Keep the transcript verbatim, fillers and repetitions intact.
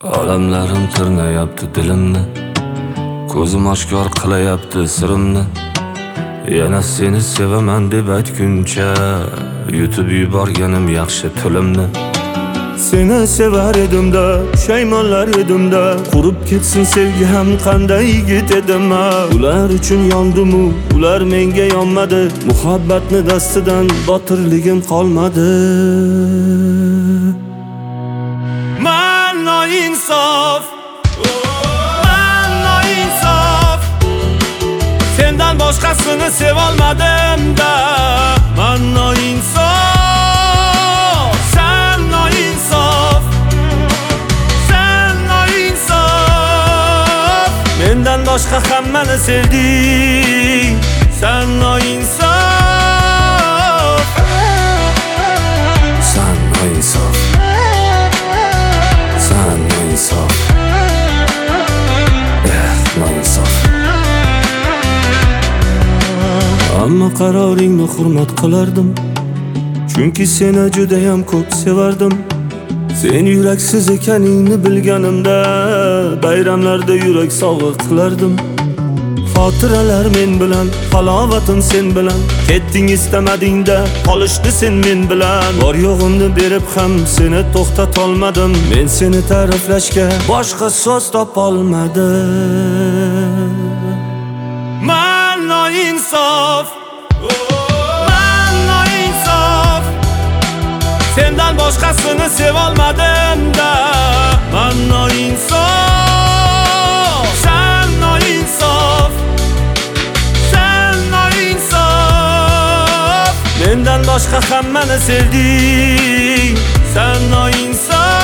Olamlarim tirnayapti dilimni, ko'zim oshkor qilayapti sirimni. Yana seni sevaman deb aytguncha yutib yuborganim yaxshi tilimni. Seni sevar edimda, pushaymonlar edimda, qurib ketsin sevgi ham qanday yigit edim. Ular uchun yondim-u, ular menga yonmadi. Muhabbatni dastidan botirligim qolmadi. Man noinsof, man noinsof, sendan boshqasini sevolmadim-da. Man noinsof, sen noinsof, sen noinsof, mendan boshqa hammani sevding. Sen noinsof, sen noinsof, sen noinsof, eh, noinsof. Ammo qaroringni hurmat qilardim, chunki seni judayam ko'p sevardim. Sen yuraksiz ekaningni bilganimda bayramlarda yurak sovg'a qilardim. Xotiralar men bilan, halovatim sen bilan, ketding istamadingda, qolishdi sen men bilan. Bor yo'g'imni berib ham seni to'xtatolmadim. Men seni ta'riflashga boshqa so'z topolmadim. Man noinsof, man noinsof, sendan boshqasini sevolmadim-da. Man noinsof, sen noinsof, sen noinsof, mendan boshqa hammani sevding. Sen noinsof.